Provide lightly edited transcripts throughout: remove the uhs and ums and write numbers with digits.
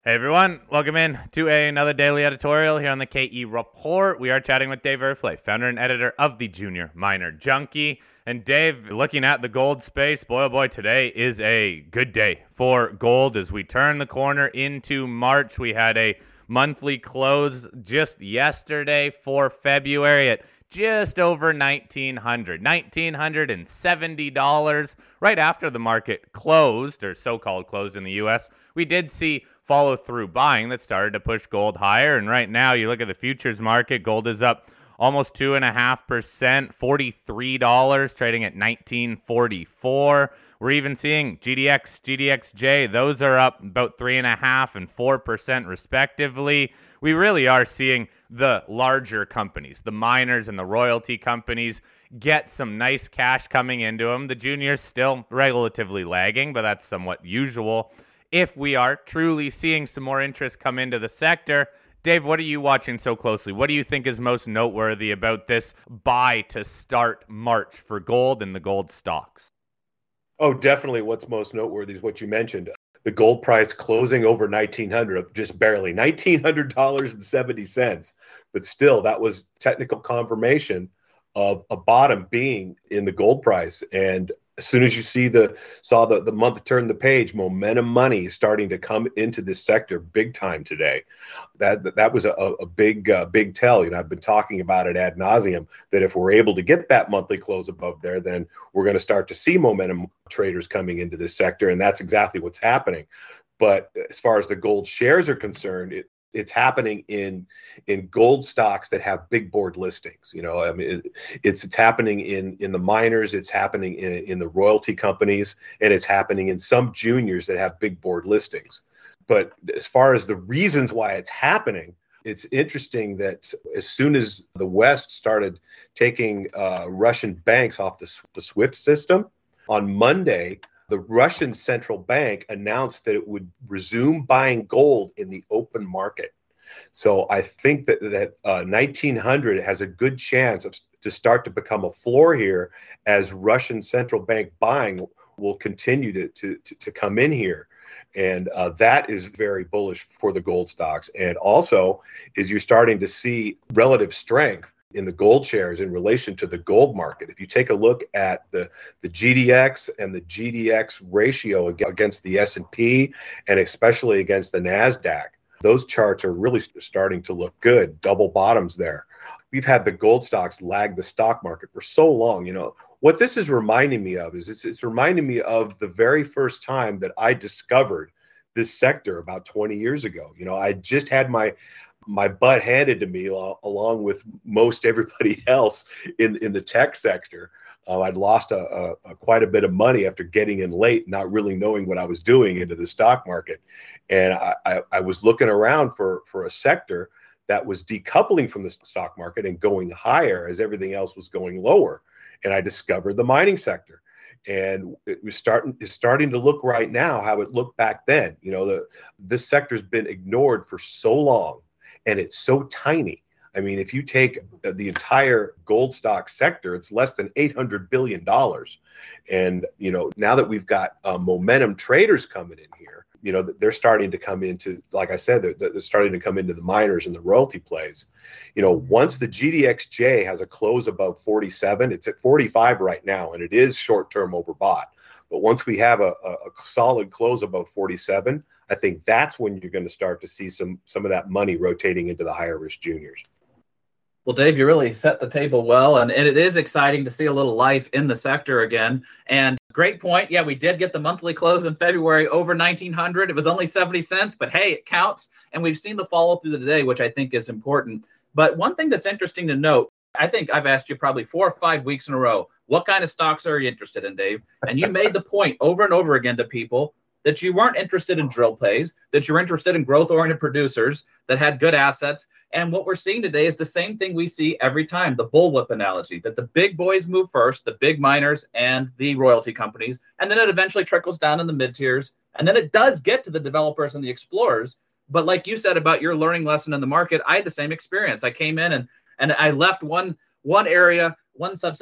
Hey everyone, welcome in to another daily editorial here on the KE Report. We are chatting with Dave Erfle, founder and editor of the Junior Miner Junkie. And Dave, looking at the gold space, boy oh boy, today is a good day for gold as we turn the corner into March. We had a monthly close just yesterday for February at just over $1,970 right after the market closed, or so-called closed in the U.S. We did see follow through buying that started to push gold higher. And right now, you look at the futures market, gold is up almost 2.5%, $43, trading at 1944. We're even seeing GDX, GDXJ, those are up about 3.5% and 4% respectively. We really are seeing the larger companies, the miners and the royalty companies, get some nice cash coming into them. The juniors still relatively lagging, but that's somewhat usual. If we are truly seeing some more interest come into the sector, Dave, what are you watching so closely? What do you think is most noteworthy about this buy to start March for gold and the gold stocks? Oh, definitely. What's most noteworthy is what you mentioned. The gold price closing over 1900, just barely $1,900.70. But still, that was technical confirmation of a bottom being in the gold price. And as soon as you saw the month turn the page, momentum money starting to come into this sector big time today. That was a big tell. I've been talking about it ad nauseum that if we're able to get that monthly close above there, then we're going to start to see momentum traders coming into this sector, and that's exactly what's happening. But as far as the gold shares are concerned, it's happening in gold stocks that have big board listings. It's happening in the miners, it's happening in the royalty companies, and it's happening in some juniors that have big board listings. But as far as the reasons why it's happening, it's interesting that as soon as the West started taking Russian banks off the SWIFT system, on Monday, the Russian central bank announced that it would resume buying gold in the open market. So I think that 1900 has a good chance to start to become a floor here as Russian central bank buying will continue to come in here. And that is very bullish for the gold stocks. And also is you're starting to see relative strength in the gold shares in relation to the gold market. If you take a look at the GDX and the GDX ratio against the S&P and especially against the NASDAQ, those charts are really starting to look good, double bottoms there. We've had the gold stocks lag the stock market for so long. What this is reminding me of is it's reminding me of the very first time that I discovered this sector about 20 years ago. I just had my butt handed to me along with most everybody else in the tech sector. I'd lost quite a bit of money after getting in late, not really knowing what I was doing into the stock market. And I was looking around for a sector that was decoupling from the stock market and going higher as everything else was going lower. And I discovered the mining sector. And it's starting to look right now how it looked back then. This sector's been ignored for so long, and it's so tiny. I mean, if you take the entire gold stock sector, it's less than $800 billion. And, now that we've got momentum traders coming in here, they're starting to come into, like I said, they're starting to come into the miners and the royalty plays. Once the GDXJ has a close above 47, it's at 45 right now, and it is short-term overbought. But once we have a solid close above 47, I think that's when you're going to start to see some of that money rotating into the higher risk juniors. Well, Dave, you really set the table well, and it is exciting to see a little life in the sector again. And great point. Yeah, we did get the monthly close in February over 1900. It was only 70 cents, but hey, it counts. And we've seen the follow through the day, which I think is important. But one thing that's interesting to note, I think I've asked you probably 4 or 5 weeks in a row, what kind of stocks are you interested in, Dave? And you made the point over and over again to people that you weren't interested in drill plays, that you're interested in growth-oriented producers that had good assets. And what we're seeing today is the same thing we see every time, the bullwhip analogy, that the big boys move first, the big miners and the royalty companies, and then it eventually trickles down in the mid-tiers, and then it does get to the developers and the explorers. But like you said about your learning lesson in the market, I had the same experience. I came in and I left one area, one subsector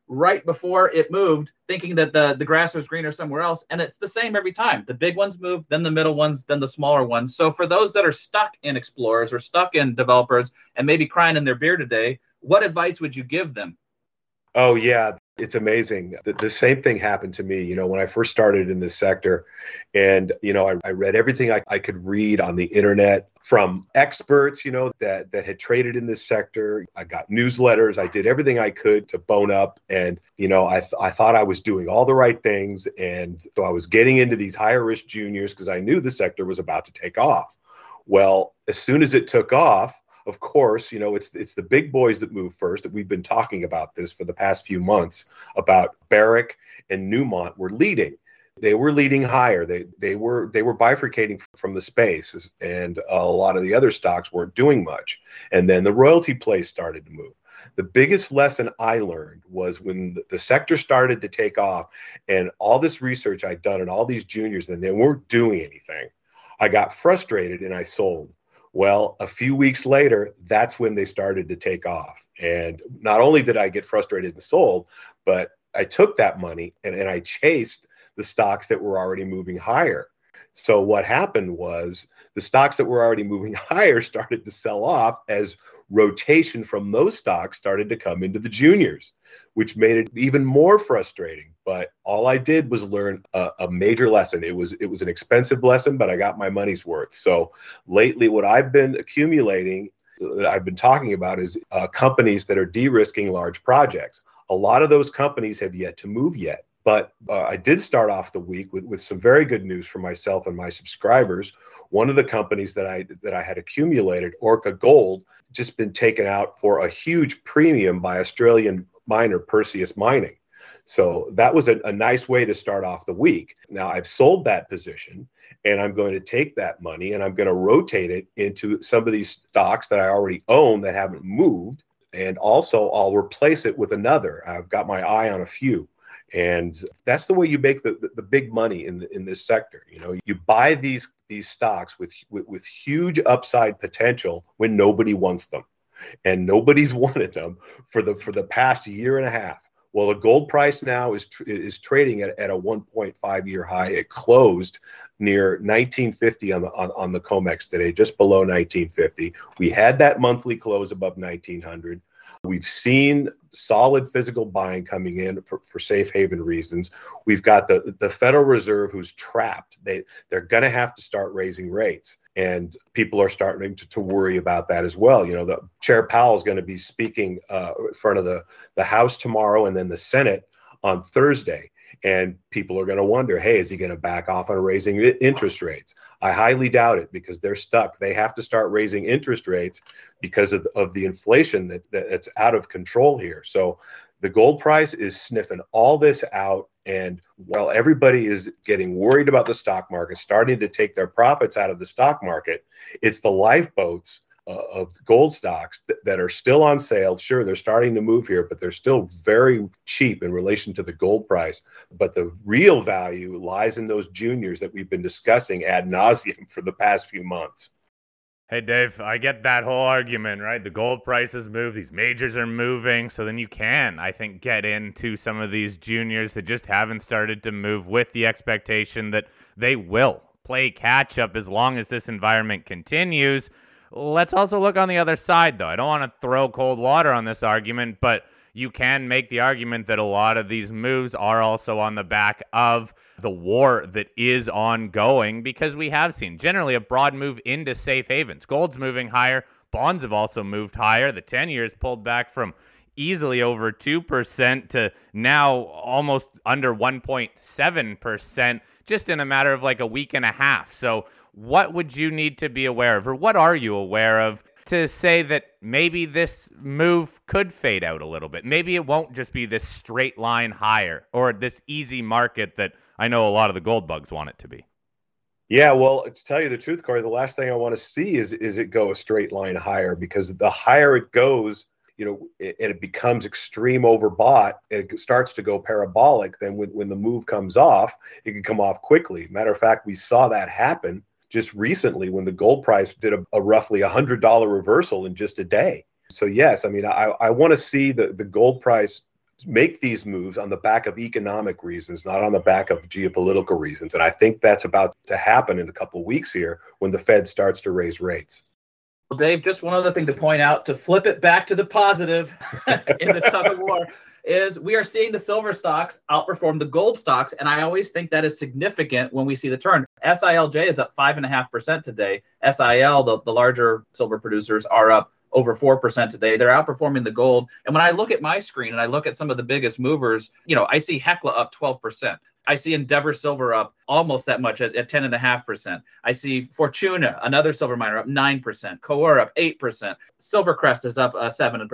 right before it moved, thinking that the grass was greener somewhere else. And it's the same every time. The big ones move, then the middle ones, then the smaller ones. So for those that are stuck in explorers or stuck in developers and maybe crying in their beer today, what advice would you give them? Oh, yeah. It's amazing. The same thing happened to me, when I first started in this sector. And, I read everything I could read on the internet from experts, that had traded in this sector. I got newsletters. I did everything I could to bone up. And, I thought I was doing all the right things. And so I was getting into these higher risk juniors because I knew the sector was about to take off. Well, as soon as it took off, of course, it's the big boys that move first. We've been talking about this for the past few months about Barrick and Newmont were leading. They were leading higher. They were bifurcating from the space, and a lot of the other stocks weren't doing much. And then the royalty plays started to move. The biggest lesson I learned was when the sector started to take off, and all this research I'd done and all these juniors, and they weren't doing anything. I got frustrated and I sold. Well, a few weeks later, that's when they started to take off. And not only did I get frustrated and sold, but I took that money and I chased the stocks that were already moving higher. So what happened was the stocks that were already moving higher started to sell off as rotation from those stocks started to come into the juniors, which made it even more frustrating. But all I did was learn a major lesson. It was an expensive lesson, but I got my money's worth. So lately, what I've been accumulating, that I've been talking about, is companies that are de-risking large projects. A lot of those companies have yet to move yet. But I did start off the week with some very good news for myself and my subscribers. One of the companies that I had accumulated, Orca Gold, just been taken out for a huge premium by Australian miner Perseus Mining. So that was a nice way to start off the week. Now I've sold that position, and I'm going to take that money and I'm going to rotate it into some of these stocks that I already own that haven't moved. And also I'll replace it with another. I've got my eye on a few. And that's the way you make the big money in this sector. You buy these stocks with huge upside potential when nobody wants them, and nobody's wanted them for the past year and a half. Well, the gold price now is trading at a 1.5 year high. It closed near 1950 on the COMEX today, just below 1950. We had that monthly close above 1900. We've seen solid physical buying coming in for safe haven reasons. We've got the Federal Reserve who's trapped. They're going to have to start raising rates. And people are starting to worry about that as well. The Chair Powell is going to be speaking in front of the House tomorrow and then the Senate on Thursday. And people are going to wonder, hey, is he going to back off on raising interest rates? I highly doubt it, because they're stuck. They have to start raising interest rates because of the inflation that's out of control here. So the gold price is sniffing all this out. And while everybody is getting worried about the stock market, starting to take their profits out of the stock market, it's the lifeboats of gold stocks that are still on sale. Sure, they're starting to move here, but they're still very cheap in relation to the gold price. But the real value lies in those juniors that we've been discussing ad nauseum for the past few months. Hey, Dave, I get that whole argument, right? The gold prices move, these majors are moving, so then you can, I think, get into some of these juniors that just haven't started to move with the expectation that they will play catch up as long as this environment continues. Let's also look on the other side, though. I don't want to throw cold water on this argument, but you can make the argument that a lot of these moves are also on the back of the war that is ongoing, because we have seen generally a broad move into safe havens. Gold's moving higher. Bonds have also moved higher. The 10 years pulled back from easily over 2% to now almost under 1.7% just in a matter of like a week and a half. So what would you need to be aware of, or what are you aware of to say that maybe this move could fade out a little bit? Maybe it won't just be this straight line higher or this easy market that I know a lot of the gold bugs want it to be. Yeah, well, to tell you the truth, Corey, the last thing I want to see is it go a straight line higher, because the higher it goes, and it becomes extreme overbought, and it starts to go parabolic, then when the move comes off, it can come off quickly. Matter of fact, we saw that happen just recently when the gold price did a roughly $100 reversal in just a day. So yes, I mean, I want to see the gold price make these moves on the back of economic reasons, not on the back of geopolitical reasons. And I think that's about to happen in a couple of weeks here when the Fed starts to raise rates. Well, Dave, just one other thing to point out to flip it back to the positive in this tug of war is we are seeing the silver stocks outperform the gold stocks. And I always think that is significant when we see the turn. SILJ is up 5.5% today. SIL, the larger silver producers, are up over 4% today. They're outperforming the gold. And when I look at my screen and I look at some of the biggest movers, I see Hecla up 12%. I see Endeavor Silver up almost that much at 10.5%. I see Fortuna, another silver miner, up 9%. Coeur up 8%. Silvercrest is up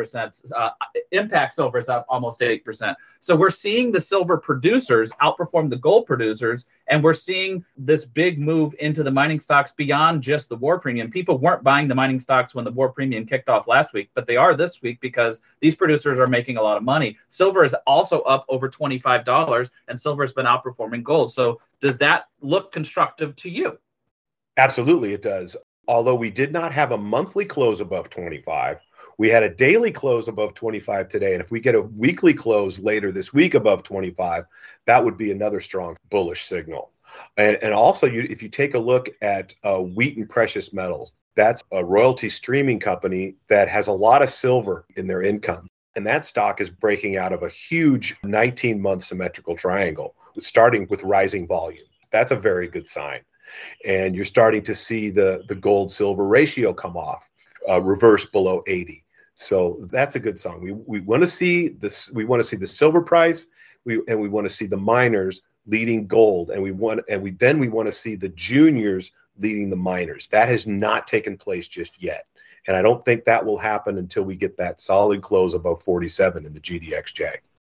7%. Impact Silver is up almost 8%. So we're seeing the silver producers outperform the gold producers, and we're seeing this big move into the mining stocks beyond just the war premium. People weren't buying the mining stocks when the war premium kicked off last week, but they are this week because these producers are making a lot of money. Silver is also up over $25, and silver has been outperforming gold. So does that look constructive to you? Absolutely, it does. Although we did not have a monthly close above 25, we had a daily close above 25 today. And if we get a weekly close later this week above 25, that would be another strong bullish signal. And also, if you take a look at Wheaton Precious Metals, that's a royalty streaming company that has a lot of silver in their income. And that stock is breaking out of a huge 19-month symmetrical triangle, starting with rising volume. That's a very good sign. And you're starting to see the gold-silver ratio come off, reverse below 80. So that's a good sign. We want to see this. We want to see the silver price, and we want to see the miners leading gold, and we want to see the juniors leading the miners. That has not taken place just yet. And I don't think that will happen until we get that solid close above 47 in the GDXJ.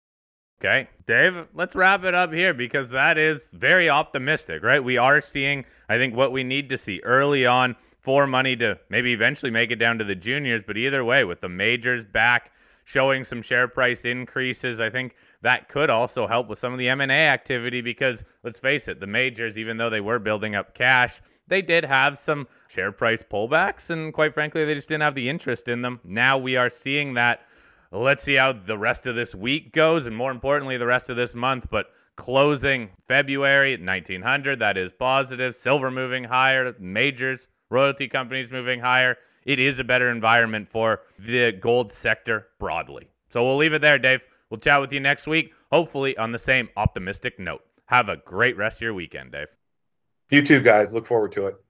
Okay, Dave, let's wrap it up here because that is very optimistic, right? We are seeing, I think, what we need to see early on for money to maybe eventually make it down to the juniors. But either way, with the majors back showing some share price increases, I think that could also help with some of the M&A activity because, let's face it, the majors, even though they were building up cash, they did have some share price pullbacks, and quite frankly, they just didn't have the interest in them. Now we are seeing that. Let's see how the rest of this week goes, and more importantly, the rest of this month. But closing February at 1900, that is positive. Silver moving higher, majors, royalty companies moving higher. It is a better environment for the gold sector broadly. So we'll leave it there, Dave. We'll chat with you next week, hopefully on the same optimistic note. Have a great rest of your weekend, Dave. You too, guys. Look forward to it.